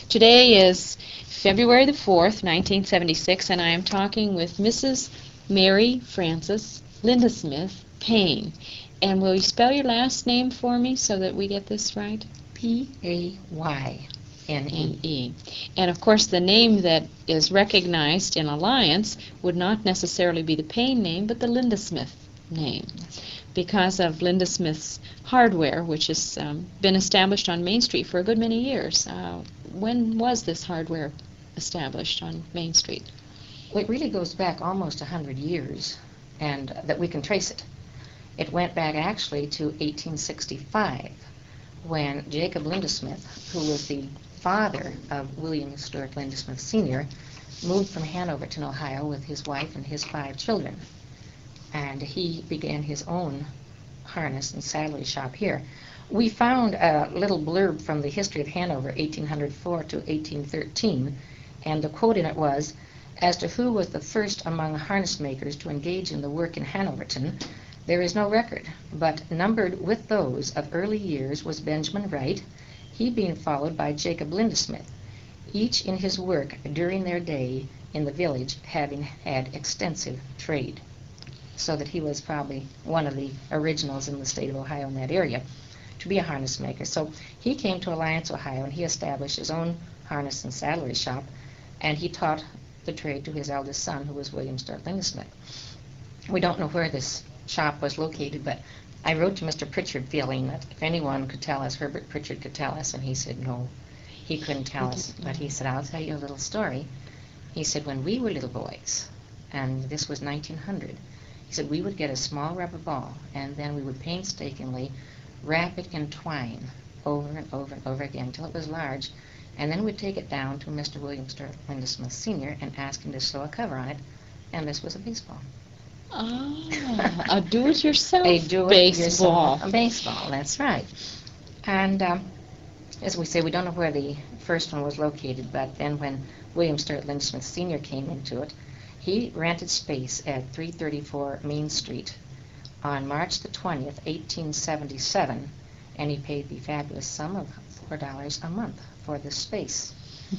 Today is February the 4th, 1976, and I am talking with Mrs. Mary Frances Lindesmith Payne. And will you spell your last name for me so that we get this right? Payne. N-E. And of course the name that is recognized in Alliance would not necessarily be the Payne name, but the Lindesmith name, because of Lindesmith's Hardware, which has been established on Main Street for a good many years. When was this hardware established on Main Street? Well, it really goes back almost 100 years, and that we can trace it. It went back actually to 1865, when Jacob Lindesmith, who was the father of William Stewart Lindesmith Sr., moved from Hanoverton, Ohio, with his wife and his 5 children. And he began his own harness and saddlery shop here. We found a little blurb from the history of Hanover, 1804 to 1813, and the quote in it was, "As to who was the first among harness makers to engage in the work in Hanoverton, there is no record, but numbered with those of early years was Benjamin Wright, he being followed by Jacob Lindesmith, each in his work during their day in the village having had extensive trade." So that he was probably one of the originals in the state of Ohio in that area to be a harness maker. So he came to Alliance, Ohio, and he established his own harness and saddlery shop, and he taught the trade to his eldest son, who was William Stewart Lindesmith. We don't know where this shop was located, but I wrote to Mr. Pritchard feeling that if anyone could tell us, Herbert Pritchard could tell us, and he said no, he couldn't tell us. But he said, "I'll tell you a little story." He said, when we were little boys, and this was 1900, he said we would get a small rubber ball, and then we would painstakingly wrap it in twine over and over and over again until it was large, and then we'd take it down to Mr. William Stewart Lindesmith Sr. and ask him to sew a cover on it, and this was a baseball. Ah, a do-it-yourself baseball. A baseball, that's right. And as we say, we don't know where the first one was located, but then when William Stewart Lindesmith Sr. came into it, he rented space at 334 Main Street on March the 20th, 1877, and he paid the fabulous sum of $4 a month for this space.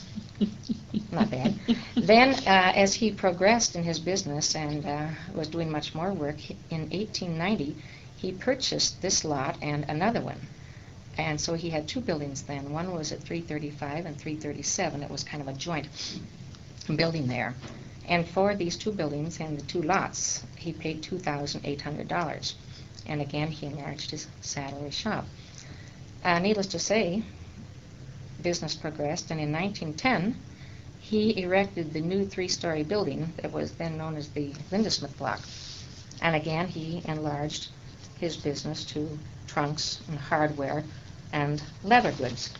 Not bad. Then, as he progressed in his business and was doing much more work, in 1890, he purchased this lot and another one. And so he had 2 buildings then. One was at 335 and 337. It was kind of a joint building there. And for these 2 buildings and the 2 lots, he paid $2,800. And again, he enlarged his saddlery shop. Needless to say, business progressed, and in 1910, he erected the new 3-story building that was then known as the Lindesmith Block. And again, he enlarged his business to trunks and hardware and leather goods.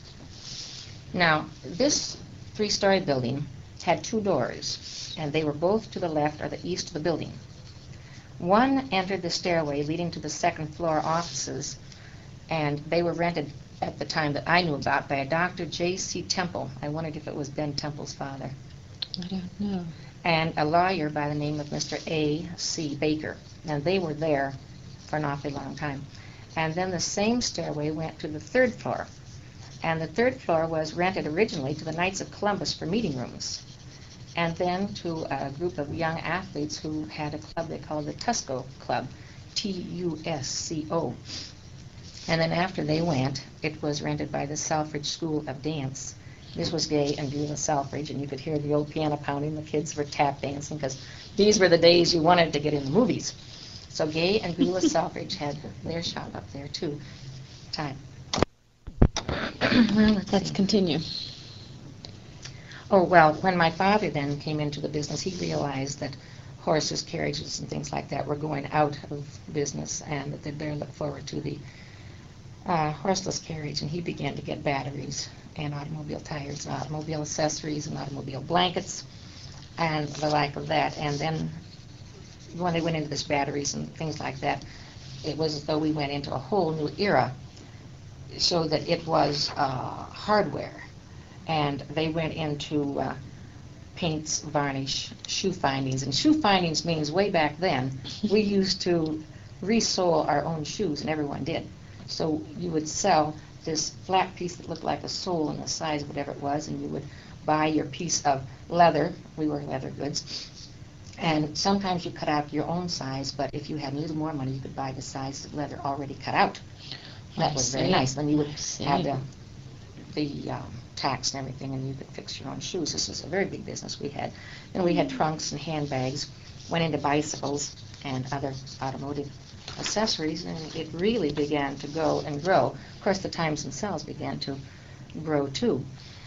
Now, this 3-story building had 2 doors, and they were both to the left or the east of the building. One entered the stairway leading to the 2nd floor offices, and they were rented at the time that I knew about by a Dr. J.C. Temple. I wondered if it was Ben Temple's father. I don't know. And a lawyer by the name of Mr. A.C. Baker. And they were there for an awfully long time. And then the same stairway went to the 3rd floor. And the 3rd floor was rented originally to the Knights of Columbus for meeting rooms, and then to a group of young athletes who had a club they called the Tusco Club, T-U-S-C-O. And then after they went, it was rented by the Selfridge School of Dance. This was Gay and Beulah Selfridge, and you could hear the old piano pounding. The kids were tap dancing, because these were the days you wanted to get in the movies. So Gay and Beulah Selfridge had their shop up there, too. Time. Well, let's continue. Oh, well, when my father then came into the business, he realized that horses, carriages, and things like that were going out of business, and that they'd better look forward to the horseless carriage, and he began to get batteries and automobile tires and automobile accessories and automobile blankets and the like of that. And then when they went into this batteries and things like that, it was as though we went into a whole new era, so that it was hardware. And they went into paints, varnish, shoe findings. And shoe findings means way back then, we used to resole our own shoes, and everyone did. So you would sell this flat piece that looked like a sole in the size of whatever it was, and you would buy your piece of leather. We were leather goods. And sometimes you cut out your own size, but if you had a little more money, you could buy the size of leather already cut out. That was very nice. Then you would have the tax and everything, and you could fix your own shoes. This was a very big business we had. Then we had trunks and handbags, went into bicycles and other automotive accessories, and it really began to go and grow. Of course, the times themselves began to grow, too.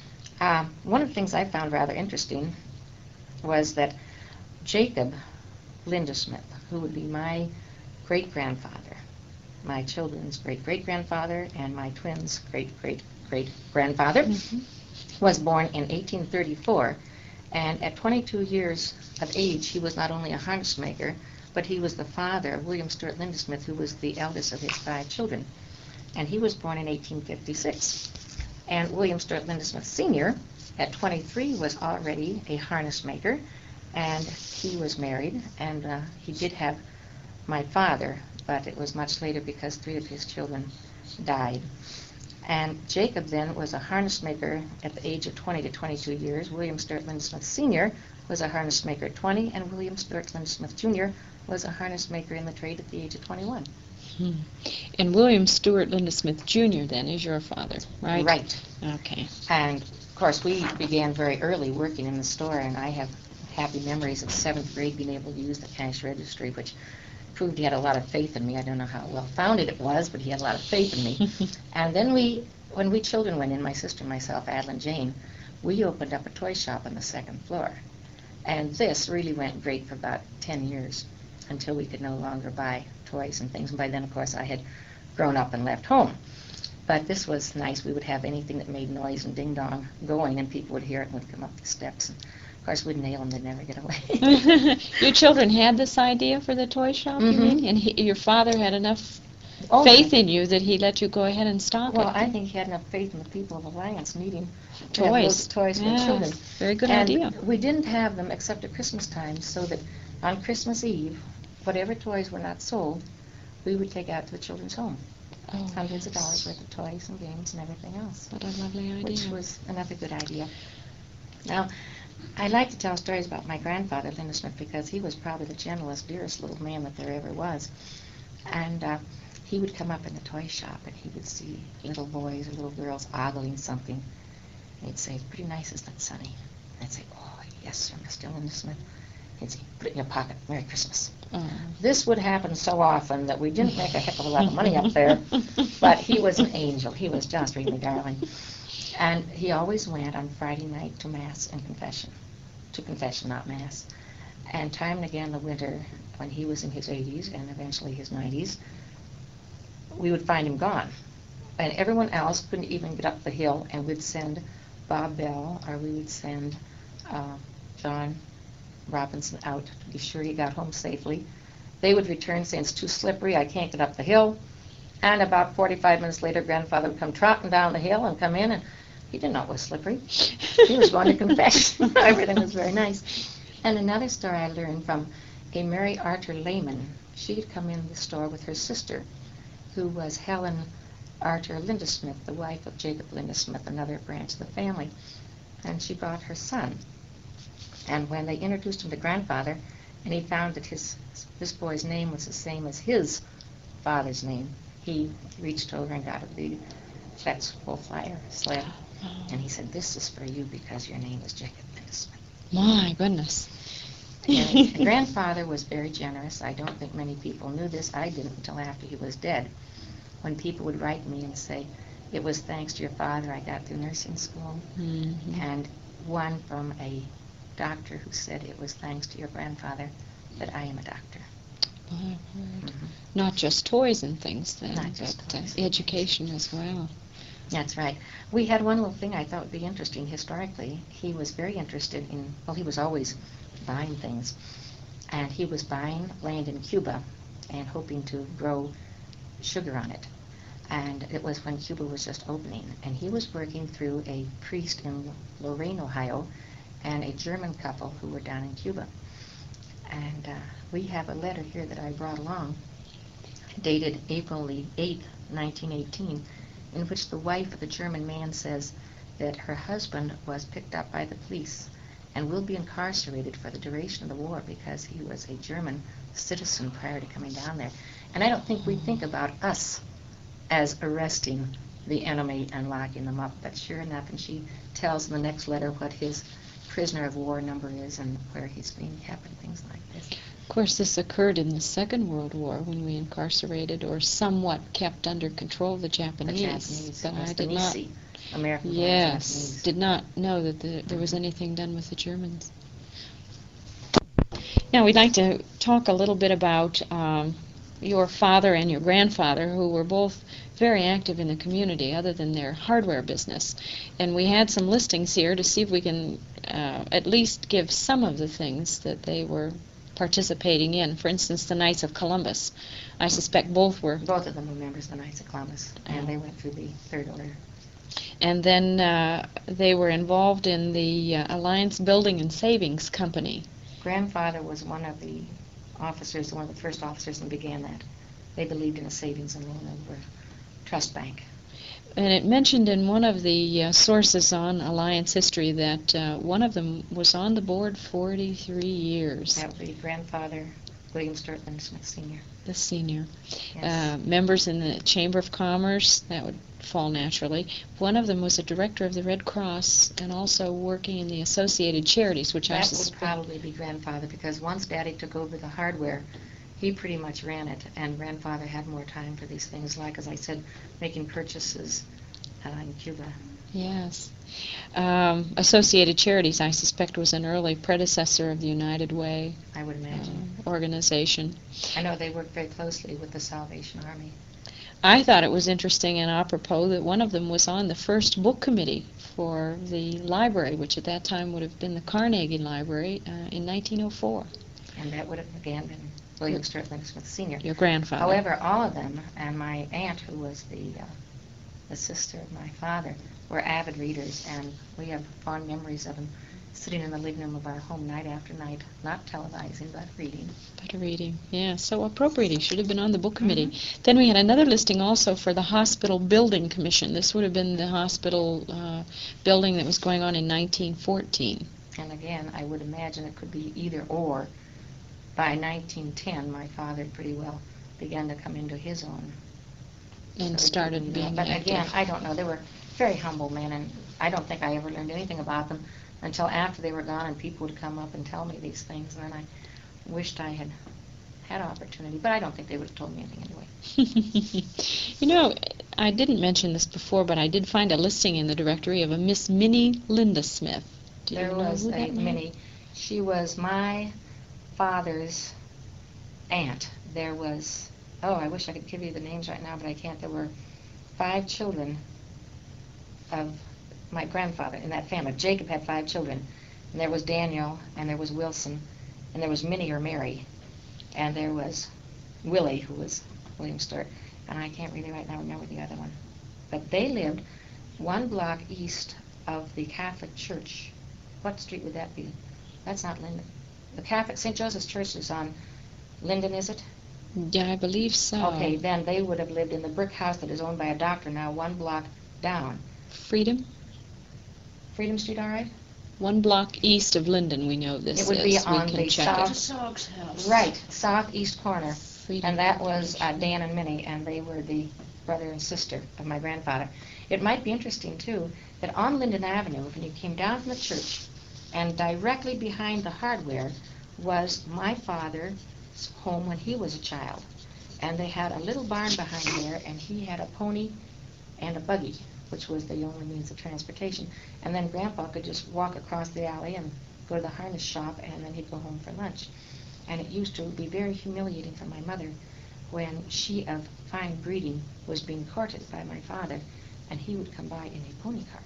One of the things I found rather interesting was that Jacob Lindesmith, who would be my great-grandfather, my children's great-great-grandfather, and my twins' great-great-great-grandfather, was born in 1834. And at 22 years of age, he was not only a harness maker, but he was the father of William Stewart Lindesmith, who was the eldest of his 5 children. And he was born in 1856. And William Stewart Lindesmith Sr., at 23, was already a harness maker, and he was married, and he did have my father, but it was much later because 3 of his children died. And Jacob then was a harness maker at the age of 20 to 22 years. William Stewart Lindesmith Sr. was a harness maker at 20, and William Stewart Lindesmith Jr. was a harness maker in the trade at the age of 21. And William Stewart Lindesmith Jr. then is your father, right? Right. Okay. And, of course, we began very early working in the store, and I have happy memories of 7th grade being able to use the cash registry, which proved he had a lot of faith in me. I don't know how well-founded it was, but he had a lot of faith in me. And then when we children went in, my sister and myself, Adeline Jane, we opened up a toy shop on the 2nd floor. And this really went great for about 10 years until we could no longer buy toys and things. And by then, of course, I had grown up and left home. But this was nice. We would have anything that made noise and ding-dong going, and people would hear it and would come up the steps. And of course, we'd nail them. They'd never get away. Your children had this idea for the toy shop, you mean? And your father had enough Oh, faith in you that he let you go ahead and stop Well, it? I think he had enough faith in the people of Alliance needing to have Toys. those toys for Yeah, children. very good And idea. we didn't have them except at Christmas time, so that on Christmas Eve, whatever toys were not sold, we would take out to the children's home. Oh, Hundreds of dollars worth of toys and games and everything else, what a lovely idea. which was another good idea. Now, I like to tell stories about my grandfather, Lindesmith, because he was probably the gentlest, dearest little man that there ever was. And he would come up in the toy shop, and he would see little boys or little girls ogling something. And he'd say, "Pretty nice, isn't it, Sonny?" And I'd say, "Oh, yes, sir, Mr. Lindesmith." He'd say, "Put it in your pocket. Merry Christmas." Oh. This would happen so often that we didn't make a heck of a lot of money up there, but he was an angel. He was just really darling. And he always went on Friday night to Mass and confession. To confession, not Mass. And time and again in the winter, when he was in his 80s and eventually his 90s, we would find him gone. And everyone else couldn't even get up the hill, and we'd send Bob Bell, or we would send John Robinson out to be sure he got home safely. They would return saying, "It's too slippery, I can't get up the hill." And about 45 minutes later, Grandfather would come trotting down the hill and come in, and he didn't know it was slippery. He was going to confess. Everything was very nice. And another story I learned from a Mary Archer Lehman. She had come in the store with her sister, who was Helen Archer Lindesmith, the wife of Jacob Lindesmith, another branch of the family. And she brought her son. And when they introduced him to Grandfather, and he found that this boy's name was the same as his father's name, he reached over and got a big Fletch full flyer sled. And he said, "This is for you because your name is Jacob Lindesmith." My goodness. And Grandfather was very generous. I don't think many people knew this. I didn't until after he was dead. When people would write me and say, "It was thanks to your father I got through nursing school." Mm-hmm. And one from a doctor who said, "It was thanks to your grandfather that I am a doctor." Not just toys and things then, Not just but toys. education as well. That's right. We had one little thing I thought would be interesting historically. He was very interested in, well, he was always buying things. And he was buying land in Cuba and hoping to grow sugar on it. And it was when Cuba was just opening. And he was working through a priest in Lorain, Ohio, and a German couple who were down in Cuba. And we have a letter here that I brought along, dated April the 8th, 1918. in which the wife of the German man says that her husband was picked up by the police and will be incarcerated for the duration of the war because he was a German citizen prior to coming down there. And I don't think we think about us as arresting the enemy and locking them up, but sure enough, and she tells in the next letter what his prisoner of war number is and where he's being kept and things like this. Of course, this occurred in the Second World War when we incarcerated or somewhat kept under control the Japanese. The Japanese, but I the did not. Nisi, American Yes, did not know that there was anything done with the Germans. Now, we'd like to talk a little bit about your father and your grandfather, who were both very active in the community other than their hardware business. And we had some listings here to see if we can at least give some of the things that they were participating in. For instance, the Knights of Columbus. I suspect both were. Both of them were members of the Knights of Columbus, and they went through the Third Order. And then they were involved in the Alliance Building and Savings Company. Grandfather was one of the officers, one of the first officers that began that. They believed in a savings and loan over trust bank. And it mentioned in one of the sources on Alliance history that one of them was on the board 43 years. That would be grandfather, William Stewart Smith Sr. The senior. Yes. Members in the Chamber of Commerce, that would fall naturally. One of them was a director of the Red Cross and also working in the Associated Charities, which I suspect... That would probably be grandfather, because once Daddy took over the hardware, he pretty much ran it, and grandfather had more time for these things, like, as I said, making purchases in Cuba. Yes. Associated Charities, I suspect, was an early predecessor of the United Way. I would imagine. Organization. I know they worked very closely with the Salvation Army. I thought it was interesting and apropos that one of them was on the first book committee for the library, which at that time would have been the Carnegie Library, in 1904. And that would have, again, been William Stewart Smith Sr. Your grandfather. However, all of them, and my aunt, who was the sister of my father, were avid readers, and we have fond memories of them sitting in the living room of our home night after night, not televising, but reading. But reading, yeah, so appropriate. He should have been on the book committee. Then we had another listing also for the Hospital Building Commission. This would have been the hospital building that was going on in 1914. And again, I would imagine it could be either or. By 1910, my father pretty well began to come into his own. And started being But active. again, I don't know. They were very humble men, and I don't think I ever learned anything about them until after they were gone, and people would come up and tell me these things, and then I wished I had had opportunity, but I don't think they would have told me anything anyway. You know, I didn't mention this before, but I did find a listing in the directory of a Miss Minnie Linda Smith. Do you There know was who a that may- Minnie. She was my father's aunt. There was, I wish I could give you the names right now, but I can't. There were 5 children of my grandfather in that family. Jacob had 5 children, and there was Daniel, and there was Wilson, and there was Minnie or Mary, and there was Willie, who was William Stewart, and I can't really right now remember the other one. But they lived 1 block east of the Catholic Church. What street would that be? That's not Linden. The Catholic St. Joseph's Church is on Linden, is it? Yeah, I believe so. Okay, then they would have lived in the brick house that is owned by a doctor now 1 block down. Freedom? Freedom Street, all right? 1 block east of Linden, we know this It would is. be We on can the check it. south, right, southeast corner. Freedom. And that was Dan and Minnie, and they were the brother and sister of my grandfather. It might be interesting, too, that on Linden Avenue, when you came down from the church, and directly behind the hardware was my father's home when he was a child. And they had a little barn behind there, and he had a pony and a buggy, which was the only means of transportation. And then Grandpa could just walk across the alley and go to the harness shop, and then he'd go home for lunch. And it used to be very humiliating for my mother when she, of fine breeding, was being courted by my father, and he would come by in a pony cart.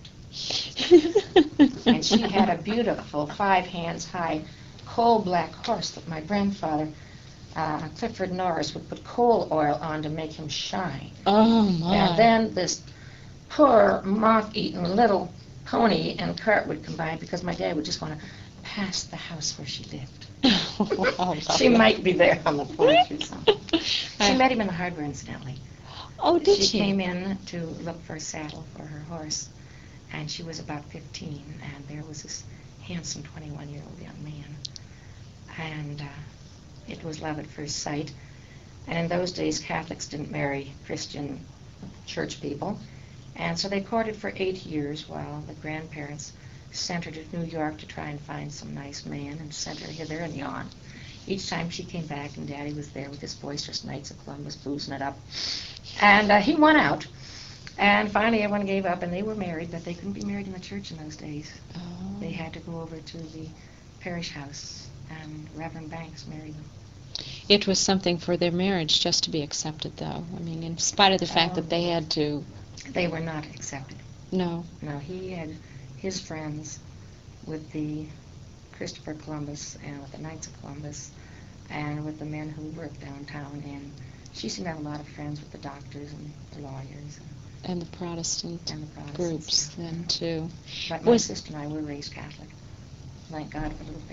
And she had a beautiful 5 hands high coal-black horse that my grandfather, Clifford Norris, would put coal oil on to make him shine. Oh, my. And then this poor moth-eaten little pony and cart would come by because my dad would just want to pass the house where she lived. She might be there on the porch or something. She met him in the hardware, incidentally. Oh, did She she? came in to look for a saddle for her horse, and she was about 15, and there was this handsome 21-year-old young man. And it was love at first sight. And in those days, Catholics didn't marry Christian church people. And so they courted for 8 years while the grandparents sent her to New York to try and find some nice man and sent her hither and yon. Each time she came back and Daddy was there with his boisterous Knights of Columbus boozing it up. And he won out. And finally everyone gave up and they were married, but they couldn't be married in the church in those days. Oh. They had to go over to the parish house, and Reverend Banks married them. It was something for their marriage just to be accepted, though. I mean, in spite of the fact that they had to... They were not accepted. No. No, he had his friends with the Christopher Columbus and with the Knights of Columbus and with the men who worked downtown, and she seemed to have a lot of friends with the doctors and the lawyers And the Protestant and the Protestants. groups then, too. But my Was- sister and I were raised Catholic. Thank God for little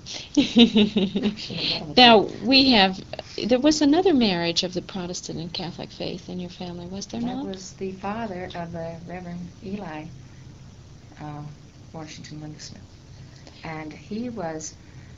babies. Now, there was another marriage of the Protestant and Catholic faith in your family, was there That not? was the father of the Reverend Eli Washington Lindesmith. And he was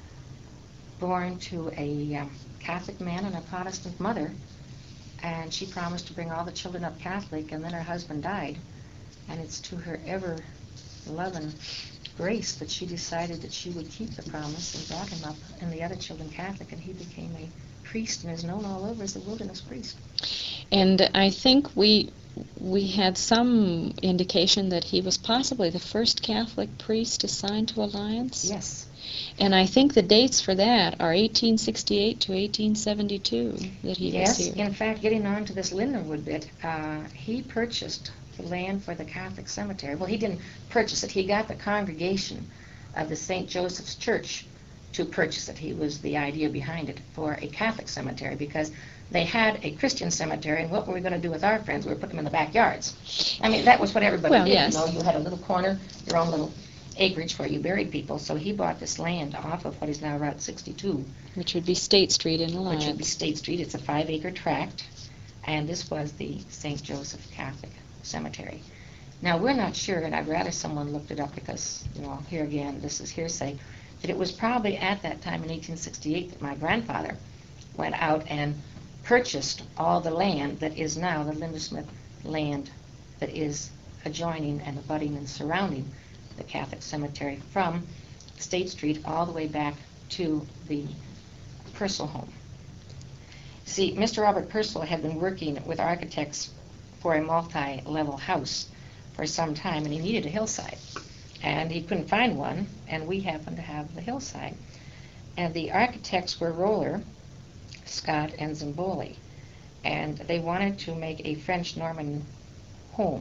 born to a Catholic man and a Protestant mother, and she promised to bring all the children up Catholic, and then her husband died. And it's to her ever-loving grace that she decided that she would keep the promise and brought him up and the other children Catholic, and he became a priest and is known all over as the wilderness priest. And I think we had some indication that he was possibly the first Catholic priest assigned to Alliance. Yes. And I think the dates for that are 1868 to 1872 that he was Yes, here. in fact, getting on to this Lindenwood bit, he purchased the land for the Catholic cemetery. Well, he didn't purchase it. He got the congregation of the St. Joseph's Church to purchase it. He was the idea behind it for a Catholic cemetery because they had a Christian cemetery, and what were we going to do with our friends? We were putting them in the backyards. I mean, that was what everybody Well, did. yes. You know, you had a little corner, your own little acreage where you buried people. So he bought this land off of what is now Route 62, Which would be State Street in which would be Alliance. State Street. It's a 5-acre tract, and this was the St. Joseph Catholic Cemetery. Now, we're not sure, and I'd rather someone looked it up because, you know, here again, this is hearsay, that it was probably at that time in 1868 that my grandfather went out and purchased all the land that is now the Lindesmith land that is adjoining and abutting and surrounding the Catholic cemetery from State Street all the way back to the Purcell home. See, Mr. Robert Purcell had been working with architects for a multi-level house for some time, and he needed a hillside. And he couldn't find one, and we happened to have the hillside. And the architects were Roller, Scott, and Zamboli. And they wanted to make a French Norman home.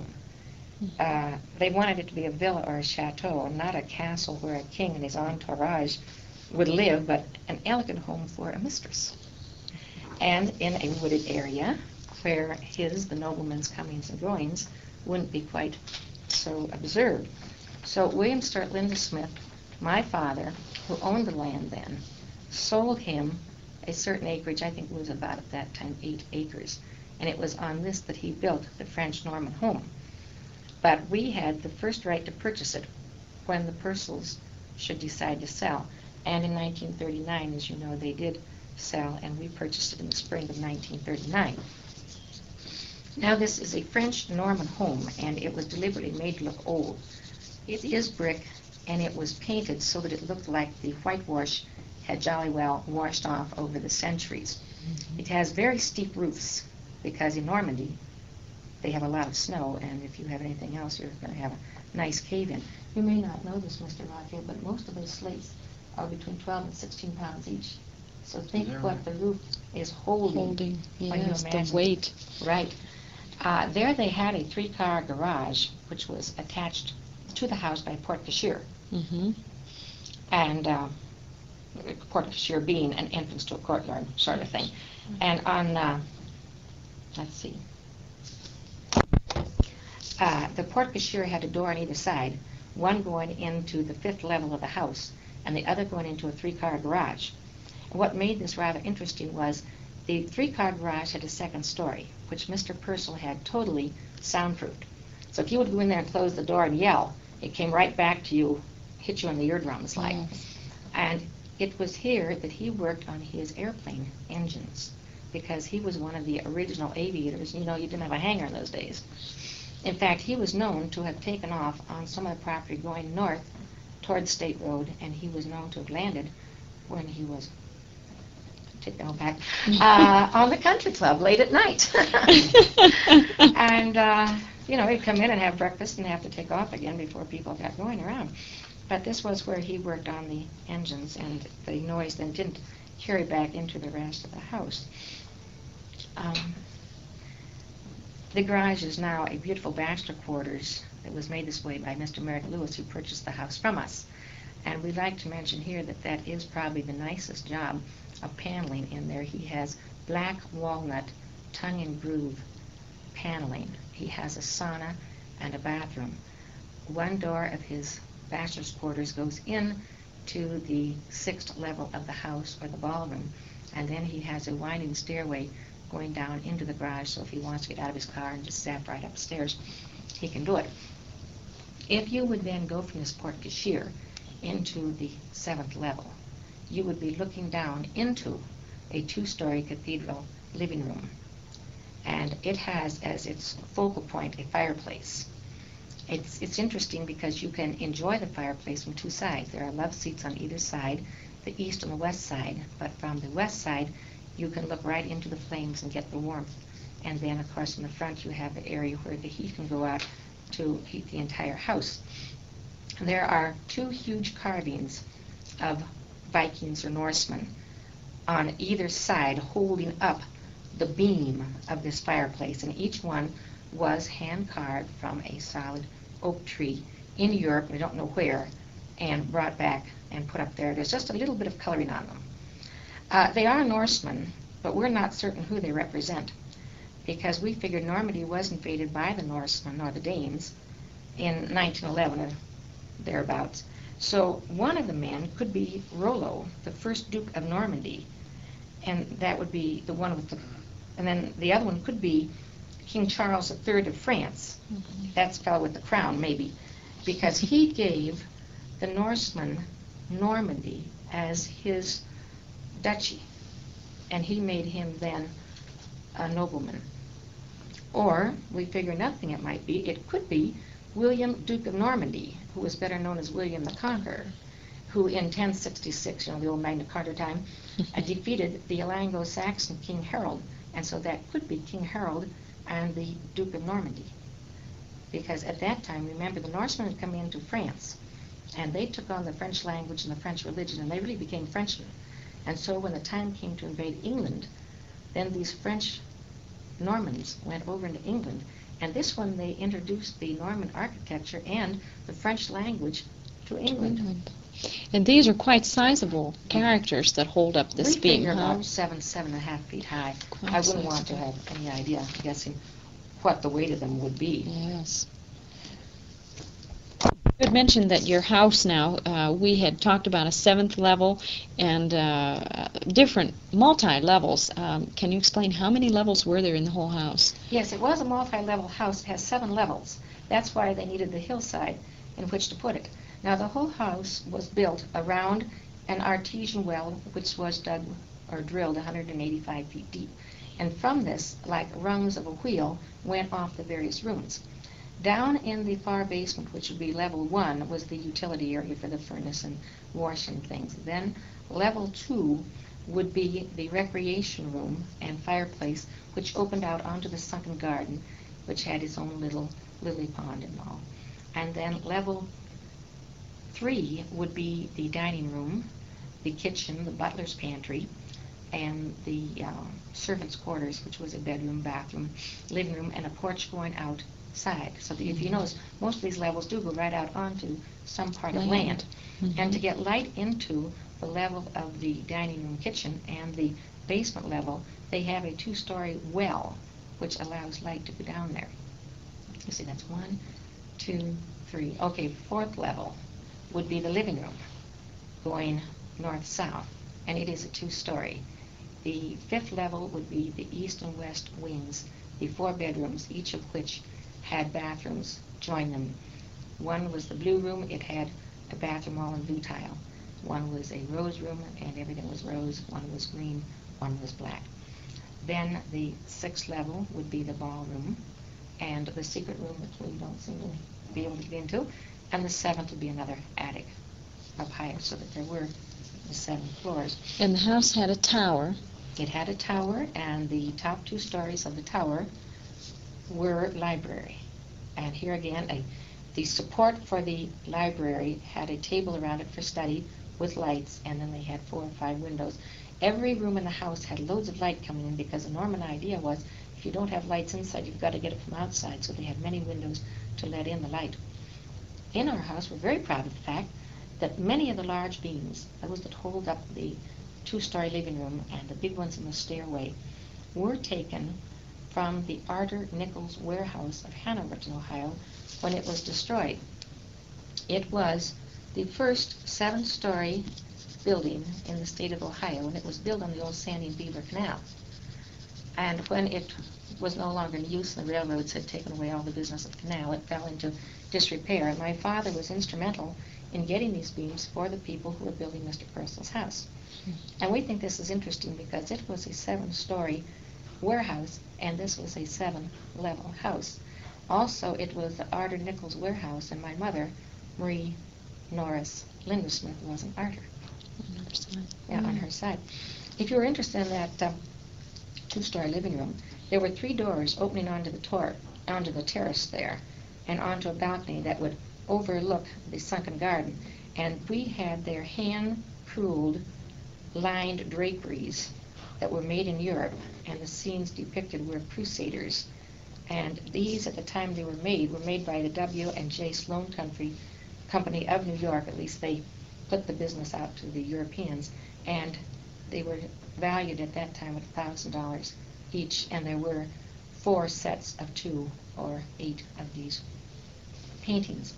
They wanted it to be a villa or a chateau, not a castle where a king and his entourage would live, but an elegant home for a mistress. And in a wooded area where the nobleman's comings and goings, wouldn't be quite so observed. So William Sturt Lindesmith, my father, who owned the land then, sold him a certain acreage. I think it was about at that time 8 acres, and it was on this that he built the French Norman home. But we had the first right to purchase it when the Purcells should decide to sell. And in 1939, as you know, they did sell, and we purchased it in the spring of 1939. Now, this is a French Norman home, and it was deliberately made to look old. It is brick, and it was painted so that it looked like the whitewash had jolly well washed off over the centuries. Mm-hmm. It has very steep roofs, because in Normandy, they have a lot of snow, and if you have anything else, you're going to have a nice cave-in. You may not know this, Mr. Roger, but most of those slates are between 12 and 16 pounds each. So think what the roof is holding. Yes, the weight. Right. There they had a 3-car garage, which was attached to the house by porte-cochere. Mm-hmm. And porte-cochere being an entrance to a courtyard sort of thing. And on, let's see, the porte-cochere had a door on either side, one going into the 5th level of the house, and the other going into a 3-car garage. And what made this rather interesting was The three-car garage had a second story, which Mr. Purcell had totally soundproofed. So if you would go in there and close the door and yell, it came right back to you, hit you in the eardrums like. Yes. And it was here that he worked on his airplane engines, because he was one of the original aviators. You know, you didn't have a hangar in those days. In fact, he was known to have taken off on some of the property going north toward the State Road, and he was known to have landed when he was, take that one back, on the country club late at night. And, you know, he'd come in and have breakfast and have to take off again before people got going around. But this was where he worked on the engines, and the noise then didn't carry back into the rest of the house. The garage is now a beautiful bachelor quarters that was made this way by Mr. Merrick Lewis, who purchased the house from us. And we'd like to mention here that that is probably the nicest job of paneling in there. He has black walnut tongue and groove paneling. He has a sauna and a bathroom. One door of his bachelor's quarters goes in to the 6th level of the house, or the ballroom, and then he has a winding stairway going down into the garage, so if he wants to get out of his car and just zap right upstairs, he can do it. If you would then go from this porte-cochere into the 7th level, you would be looking down into a 2-story cathedral living room, and it has as its focal point a fireplace. It's interesting because you can enjoy the fireplace from two sides. There are love seats on either side, the east and the west side, but from the west side you can look right into the flames and get the warmth. And then, of course, in the front you have the area where the heat can go out to heat the entire house. There are 2 huge carvings of Vikings or Norsemen on either side holding up the beam of this fireplace, and each one was hand-carved from a solid oak tree in Europe, I don't know where, and brought back and put up there. There's just a little bit of coloring on them. They are Norsemen, but we're not certain who they represent, because we figured Normandy was invaded by the Norsemen, or the Danes, in 1911 or thereabouts. So one of the men could be Rollo, the first Duke of Normandy, and that would be the one with the, and then the other one could be King Charles III of France. That's the fellow with the crown, maybe, because he gave the Norseman Normandy as his duchy, and he made him then a nobleman. Or, we figure nothing it might be, it could be William, Duke of Normandy, who was better known as William the Conqueror, who in 1066, you know, the old Magna Carta time, defeated the Anglo-Saxon King Harold, and so that could be King Harold and the Duke of Normandy. Because at that time, remember, the Norsemen had come into France, and they took on the French language and the French religion, and they really became Frenchmen. And so when the time came to invade England, then these French Normans went over into England, and this one they introduced the Norman architecture and the French language to England. And these are quite sizable characters that hold up this We beam, figure huh? about 7.5 feet high. Quite I wouldn't want to sizable. have any idea, I'm guessing, what the weight of them would be. Yes. You had mentioned that your house now, we had talked about a 7th level and different multi-levels. Can you explain how many levels were there in the whole house? Yes, it was a multi-level house. It has 7 levels. That's why they needed the hillside in which to put it. Now, the whole house was built around an artesian well, which was dug or drilled 185 feet deep. And from this, like rungs of a wheel, went off the various rooms. Down in the far basement, which would be level 1, was the utility area for the furnace and washing things. Then level 2 would be the recreation room and fireplace, which opened out onto the sunken garden, which had its own little lily pond and all. And then level 3 would be the dining room, the kitchen, the butler's pantry, and the servants' quarters, which was a bedroom, bathroom, living room, and a porch going outside. So that if you notice, most of these levels do go right out onto some part of land. And to get light into the level of the dining room, kitchen, and the basement level, they have a 2-story well, which allows light to go down there. You see, that's 1, 2, 3. Okay, 4th level would be the living room, going north-south, and it is a 2-story. The fifth level would be the east and west wings, the 4 bedrooms, each of which had bathrooms join them. One was the blue room. It had a bathroom all in blue tile. One was a rose room, and everything was rose. One was green. One was black. Then the 6th level would be the ballroom, and the secret room, which we don't seem to be able to get into. And the 7th would be another attic up higher, so that there were the 7 floors. And the house had a tower. It had a tower, and the top 2 stories of the tower were library. And here again, the support for the library had a table around it for study with lights, and then they had 4 or 5 windows. Every room in the house had loads of light coming in, because the Norman idea was if you don't have lights inside, you've got to get it from outside, so they had many windows to let in the light. In our house, we're very proud of the fact that many of the large beams, those that hold up the 2-story living room and the big ones in the stairway, were taken from the Arthur Nichols warehouse of Hanoverton, Ohio, when it was destroyed. It was the first 7-story building in the state of Ohio, and it was built on the old Sandy and Beaver Canal. And when it was no longer in use and the railroads had taken away all the business of the canal, it fell into disrepair. And my father was instrumental in getting these beams for the people who were building Mr. Purcell's house. And we think this is interesting because it was a 7-story warehouse, and this was a 7-level house. Also, it was the Arthur Nichols warehouse, and my mother, Marie Norris Lindesmith, was an Arthur. On her side. Yeah, on her side. If you were interested in that 2-story living room, there were 3 doors opening onto the terrace there, and onto a balcony that would overlook the sunken garden. And we had their hand-crewed lined draperies that were made in Europe, and the scenes depicted were crusaders. And these, at the time they were made by the W&J Sloan Company of New York. At least they put the business out to the Europeans, and they were valued at that time at $1,000 each, and there were 4 sets of 2 or 8 of these paintings.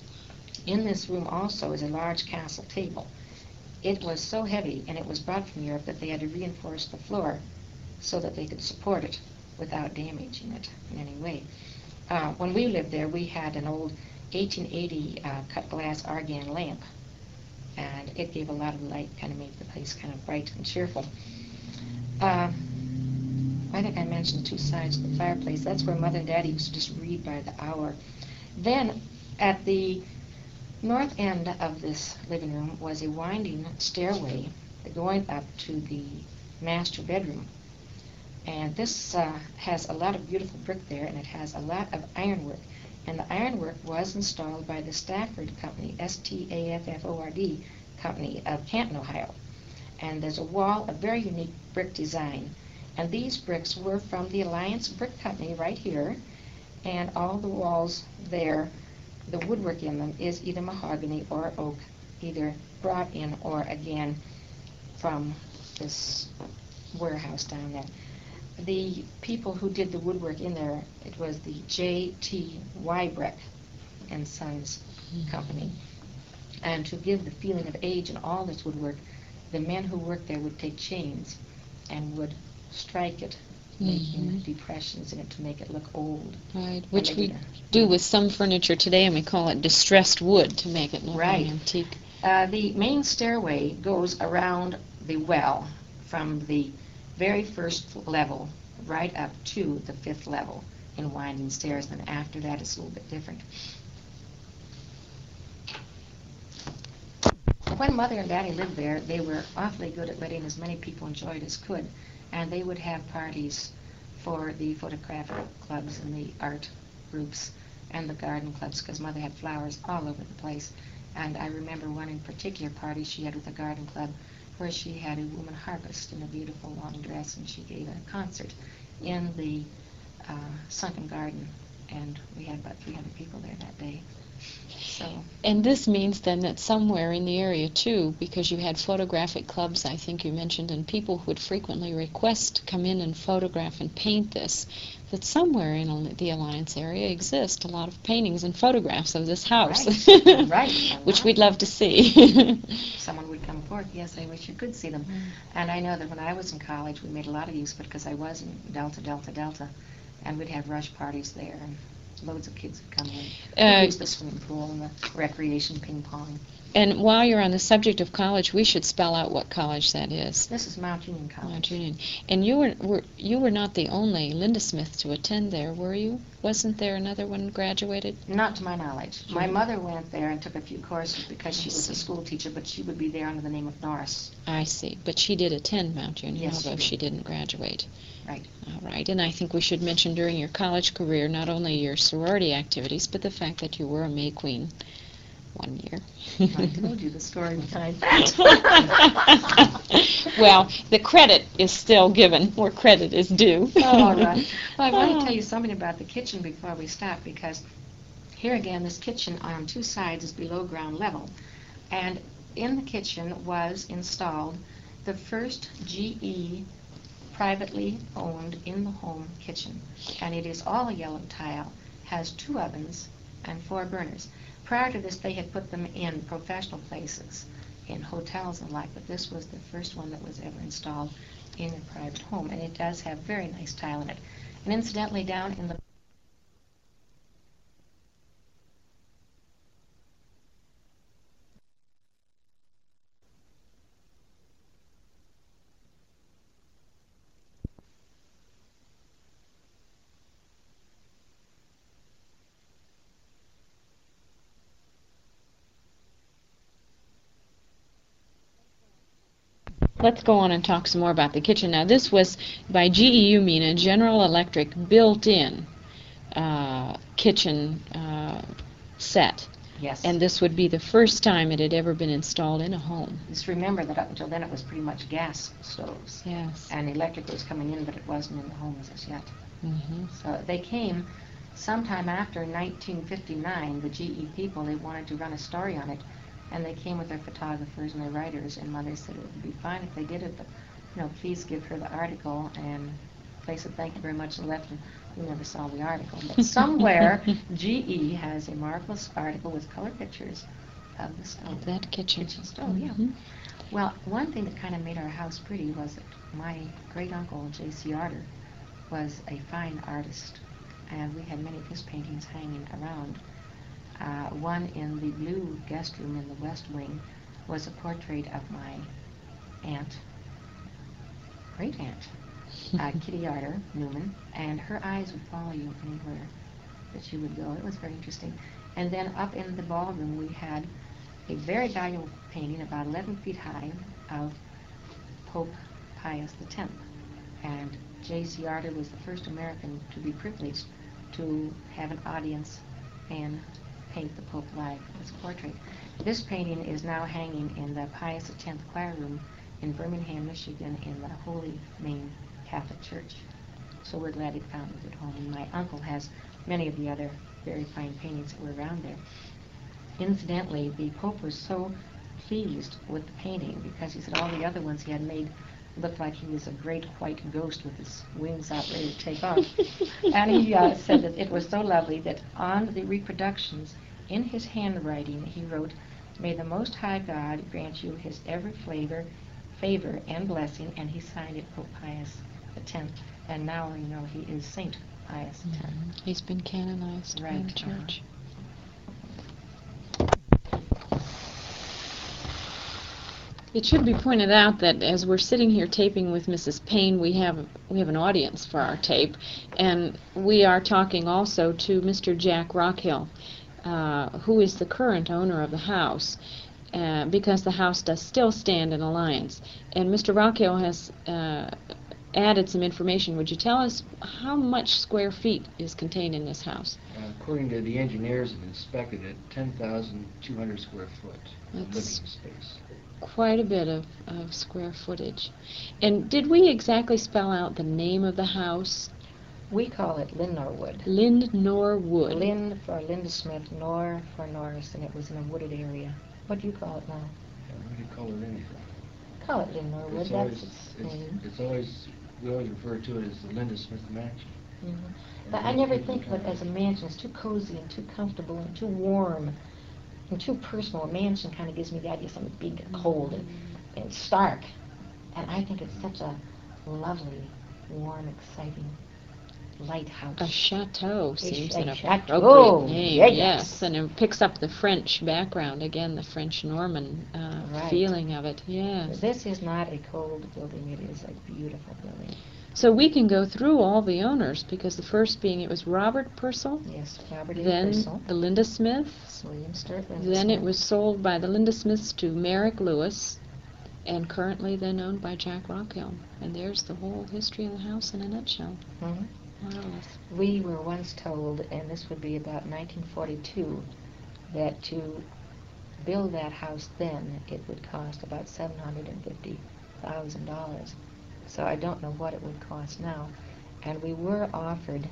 In this room also is a large castle table. It was so heavy, and it was brought from Europe, that they had to reinforce the floor so that they could support it without damaging it in any way. When we lived there, we had an old 1880 cut glass argan lamp, and it gave a lot of light, kind of made the place kind of bright and cheerful. I think I mentioned 2 sides of the fireplace. That's where Mother and Daddy used to just read by the hour. Then, at the north end of this living room was a winding stairway going up to the master bedroom. And this has a lot of beautiful brick there, and it has a lot of ironwork. And the ironwork was installed by the Stafford Company, S-T-A-F-F-O-R-D Company of Canton, Ohio. And there's a wall, a very unique brick design. And these bricks were from the Alliance Brick Company right here. And all the walls there, the woodwork in them is either mahogany or oak, either brought in or again from this warehouse down there. The people who did the woodwork in there, it was the J.T. Wybrick and Sons Company. And to give the feeling of age in all this woodwork, the men who worked there would take chains and would strike it, making depressions in it to make it look old. Right, which we do with some furniture today, and we call it distressed wood to make it look antique. The main stairway goes around the well from the very first level right up to the 5th level in winding stairs, and after that it's a little bit different. When Mother and Daddy lived there, they were awfully good at letting as many people enjoy it as could, and they would have parties for the photographic clubs and the art groups and the garden clubs, because Mother had flowers all over the place. And I remember one in particular party she had with the garden club, where she had a woman harpist in a beautiful long dress, and she gave a concert in the sunken garden, and we had about 300 people there that day. So. And this means then that somewhere in the area too, because you had photographic clubs, I think you mentioned, and people who would frequently request to come in and photograph and paint this, that somewhere in the Alliance area exist a lot of paintings and photographs of this house, right. which we'd love to see. Someone would come forward. York. Yes, I wish you could see them. And I know that when I was in college, we made a lot of use of it because I was in Delta, and we'd have rush parties there, and loads of kids would come in. We used the swimming pool and the recreation ping pong. And while you're on the subject of college, we should spell out what college that is. This is Mount Union College. Mount Union. And you were not the only Linda Smith to attend there, were you? Wasn't there another one graduated? Not to my knowledge. My mother went there and took a few courses because she was a school teacher, but she would be there under the name of Norris. I see. But she did attend Mount Union, Yes, although she didn't graduate. Right. All right. And I think we should mention during your college career not only your sorority activities, but the fact that you were a May Queen one year. I told you the story behind Well, the credit is still given where credit is due. All right. Well, I want to tell you something about the kitchen before we stop, because here again, this kitchen on two sides is below ground level. And in the kitchen was installed the first GE privately owned in-the-home kitchen. And it is all yellow tile, has 2 ovens and 4 burners. Prior to this, they had put them in professional places, in hotels and like, but this was the first one that was ever installed in a private home, and it does have very nice tile in it. And incidentally, down in the Let's go on and talk some more about the kitchen. Now, this was, by GE, you mean a General Electric built-in kitchen set. Yes. And this would be the first time it had ever been installed in a home. Just remember that up until then it was pretty much gas stoves. Yes. And electric was coming in, but it wasn't in the homes as yet. Mm-hmm. So they came sometime after 1959, the GE people, they wanted to run a story on it, and they came with their photographers and their writers, and Mother said it would be fine if they did it, but, please give her the article, and they said thank you very much and left, and we never saw the article. But somewhere, GE has a marvelous article with color pictures of the stove. That kitchen. Stove, yeah. Well, one thing that kind of made our house pretty was that my great-uncle, J.C. Arter, was a fine artist, and we had many of his paintings hanging around. One in the blue guest room in the west wing was a portrait of my aunt, great-aunt, Kitty Arter Newman, and her eyes would follow you anywhere that you would go. It was very interesting. And then up in the ballroom we had a very valuable painting about 11 feet high of Pope Pius X. And J.C. Arter was the first American to be privileged to have an audience and paint the Pope live as a portrait. This painting is now hanging in the Pius X choir room in Birmingham, Michigan, in the Holy Name Catholic Church. So we're glad he found a good home. And my uncle has many of the other very fine paintings that were around there. Incidentally, the Pope was so pleased with the painting because he said all the other ones he had made looked like he was a great white ghost with his wings out ready to take off. And he said that it was so lovely that on the reproductions, in his handwriting, he wrote, "May the Most High God grant you his every favor and blessing," and he signed it Pope Pius X. And now, he is Saint Pius X. He's been canonized by the church. It should be pointed out that as we're sitting here taping with Mrs. Payne, we have an audience for our tape, and we are talking also to Mr. Jack Rockhill, who is the current owner of the house, because the house does still stand in Alliance. And Mr. Rockhill has added some information. Would you tell us how much square feet is contained in this house? According to the engineers who inspected it, 10,200 square foot of living space. Quite a bit of square footage. And did we exactly spell out the name of the house? We call it Lindnorwood. Lindnorwood. Lind for Linda Smith, Nor for Norris, and it was in a wooded area. What do you call it now? We could call it anything. Call it Lindnorwood. That's its name. We always refer to it as the Linda Smith Mansion. But I never think of it as a mansion. It's too cozy and too comfortable and too warm and too personal. A mansion kind of gives me the idea of something big and cold. And and stark. And I think it's such a lovely, warm, exciting lighthouse. A chateau seems an chateau. appropriate name, Yeah, yes. And it picks up the French background, again, the French Norman Right. feeling of it, yes. This is not a cold building. It is a beautiful building. So we can go through all the owners, because the first being, it was Robert Purcell, Yes, Robert A. then Purcell, the Linda Smiths, William Sturt then Lindsay. it was sold by the Linda Smiths to Merrick Lewis, and currently then owned by Jack Rockhill. And there's the whole history of the house in a nutshell. Mhm. Marvelous. We were once told, and this would be about 1942, that to build that house then, it would cost about $750,000. So I don't know what it would cost now. And we were offered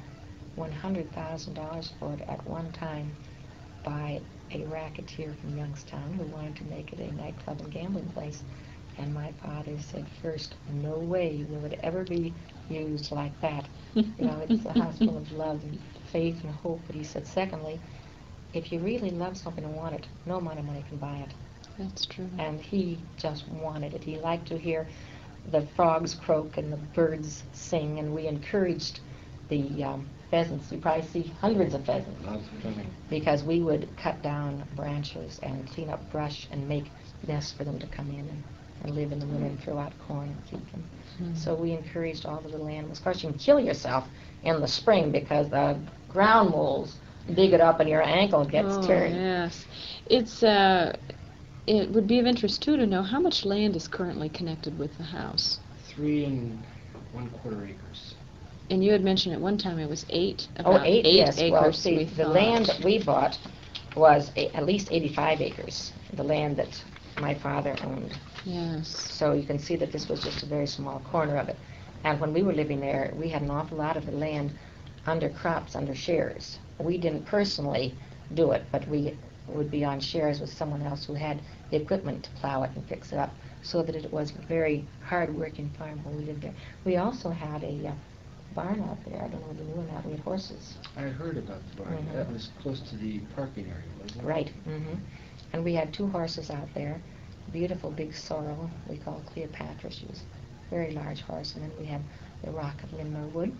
$100,000 for it at one time by a racketeer from Youngstown who wanted to make it a nightclub and gambling place. And my father said, first, no way will it ever be used like that. You know, it's a house full of love and faith and hope. But he said, secondly, if you really love something and want it, no amount of money can buy it. That's true. And he just wanted it. He liked to hear the frogs croak and the birds sing, and we encouraged the pheasants. You probably see hundreds of pheasants Lots of plenty. because we would cut down branches and clean up brush and make nests for them to come in and live in the winter and throw out corn and keep them. So we encouraged all the little animals. Of course, you can kill yourself in the spring because the ground moles dig it up and your ankle gets turned. Yes. It's it would be of interest too to know how much land is currently connected with the house. 3 1/4 acres. And you had mentioned at one time it was eight Yes. acres. Well, see, we the thought. land that we bought was at least 85 acres, the land that my father owned. Yes. So you can see that this was just a very small corner of it. And when we were living there, we had an awful lot of the land under crops, under shares. We didn't personally do it, but we would be on shares with someone else who had the equipment to plow it and fix it up, so that it was a very hard-working farm when we lived there. We also had a barn out there. I don't know whether you knew or not. We had horses. I heard about the barn. Mhm. That was close to the parking area, wasn't it? Right. And we had 2 horses out there. Beautiful big sorrel we call Cleopatra. She was a very large horse. And then we had the Rock of Linmore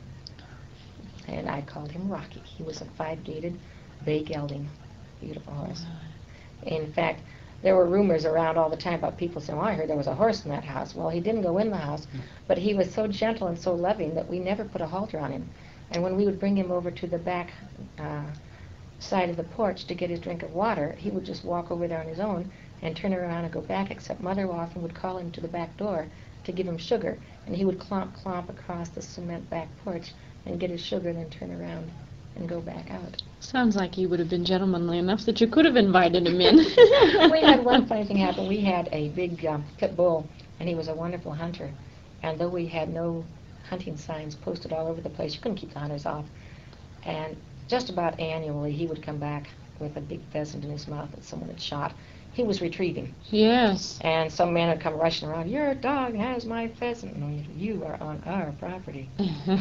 and I called him Rocky. He was a 5-gated bay gelding. Beautiful horse. In fact, there were rumors around all the time about people saying, well, I heard there was a horse in that house. Well, he didn't go in the house, but he was so gentle and so loving that we never put a halter on him. And when we would bring him over to the back side of the porch to get his drink of water, he would just walk over there on his own and turn around and go back, except Mother often would call him to the back door to give him sugar, and he would clomp across the cement back porch and get his sugar, then turn around and go back out. Sounds like you would have been gentlemanly enough that you could have invited him in. We had one funny thing happen. We had a big pit bull, and he was a wonderful hunter. And though we had no hunting signs posted all over the place, you couldn't keep the hunters off. And just about annually, he would come back with a big pheasant in his mouth that someone had shot. He was retrieving. Yes. And some man would come rushing around, your dog has my pheasant. And you are on our property.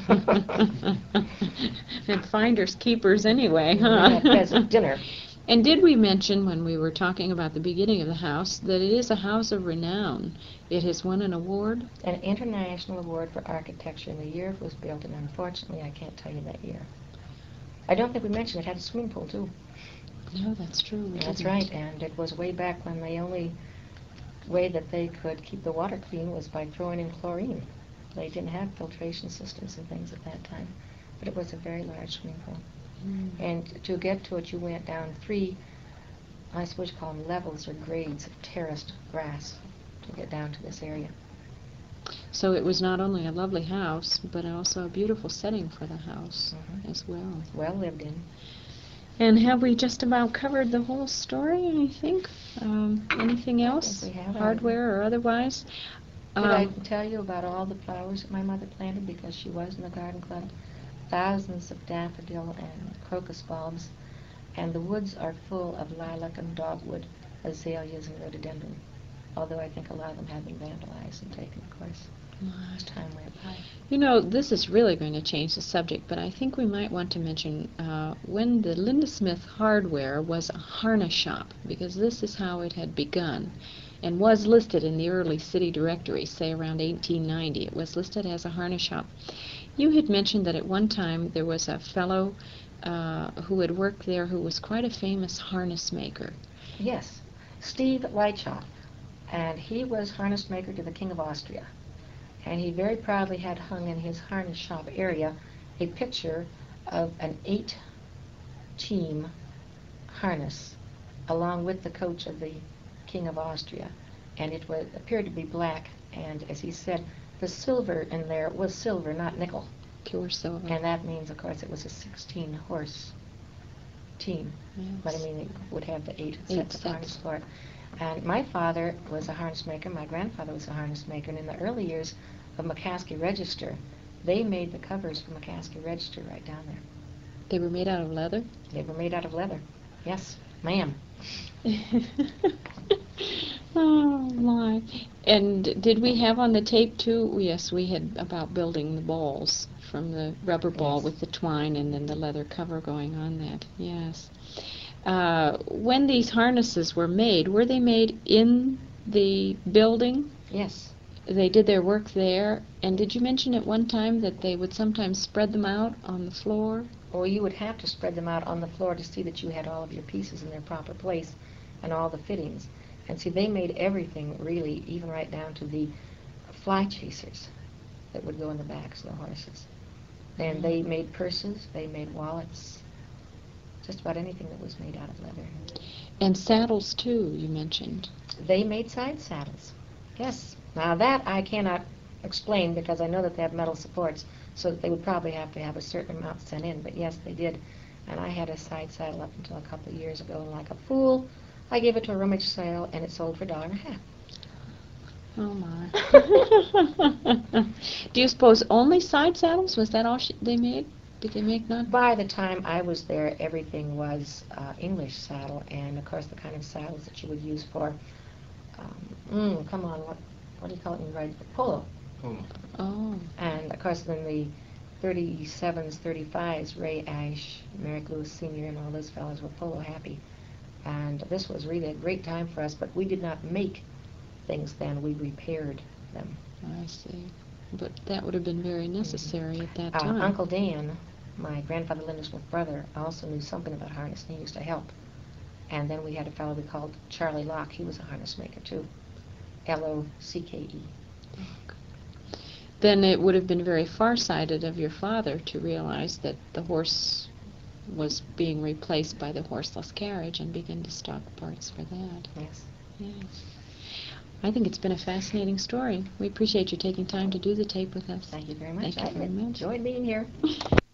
And finders keepers anyway, We huh? had pheasant dinner. And did we mention when we were talking about the beginning of the house that it is a house of renown? It has won an award? An international award for architecture in the year it was built, and unfortunately I can't tell you that year. I don't think we mentioned it had a swimming pool too. No, that's true. we That's didn't. right, and it was way back when the only way that they could keep the water clean was by throwing in chlorine. They didn't have filtration systems and things at that time, but it was a very large swimming pool. And to get to it, you went down 3, I suppose you call them levels or grades of terraced grass to get down to this area. So it was not only a lovely house, but also a beautiful setting for the house Mhm. as well. Well lived in. And have we just about covered the whole story, I think? Anything else? we have. Hardware or otherwise? Did I tell you about all the flowers that my mother planted because she was in the garden club? Thousands of daffodil and crocus bulbs, and the woods are full of lilac and dogwood, azaleas and rhododendron, although I think a lot of them have been vandalized and taken, of course, as time went by. You know, this is really going to change the subject, but I think we might want to mention when the Linda Smith Hardware was a harness shop, because this is how it had begun. and was listed in the early city directory, say around 1890. It was listed as a harness shop. You had mentioned that at one time there was a fellow who had worked there who was quite a famous harness maker. Yes, Steve Leitschoff, and he was harness maker to the King of Austria. And he very proudly had hung in his harness shop area a picture of an 8-team harness along with the coach of the King of Austria. And it appeared to be black, and as he said, the silver in there was silver, not nickel. Pure silver. And that means, of course, it was a 16-horse team. Yes. But I mean, it would have the 8 sets of harness for it. And my father was a harness maker, my grandfather was a harness maker, and in the early years of McCaskey Register, they made the covers for McCaskey Register right down there. They were made out of leather? They were made out of leather. Yes, ma'am. Oh, my. And did we have on the tape, too? Yes, we had about building the balls from the rubber ball Yes. with the twine and then the leather cover going on that. Yes. When these harnesses were they made in the building? Yes. They did their work there. And did you mention at one time that they would sometimes spread them out on the floor? Or you would have to spread them out on the floor to see that you had all of your pieces in their proper place and all the fittings. And see, they made everything, really, even right down to the fly chasers that would go in the backs of the horses. And they made purses, they made wallets, just about anything that was made out of leather. And saddles, too, you mentioned. They made side saddles, yes. Now that I cannot explain because I know that they have metal supports, so that they would probably have to have a certain amount sent in, but yes, they did. And I had a side saddle up until a couple of years ago, and like a fool, I gave it to a rummage sale, and it sold for $1.50. Oh, my. Do you suppose only side saddles? Was that all they made? Did they make none? By the time I was there, everything was English saddle, and of course the kind of saddles that you would use for, come on, what do you call it when you ride? Polo. Polo. Oh. And of course then the 37s, 35s, Ray Ash, Merrick Lewis Sr., and all those fellows were polo happy. And this was really a great time for us, but we did not make things then, we repaired them. I see. But that would have been very necessary at that time. Uncle Dan, my grandfather Linda's brother, also knew something about harness, and he used to help. And then we had a fellow we called Charlie Locke. He was a harness maker, too. L-O-C-K-E. Then it would have been very far-sighted of your father to realize that the horse was being replaced by the horseless carriage and begin to stock parts for that. Yes. Yes. I think it's been a fascinating story. We appreciate you taking time to do the tape with us. Thank you very much. Thank you very much. Enjoyed being here.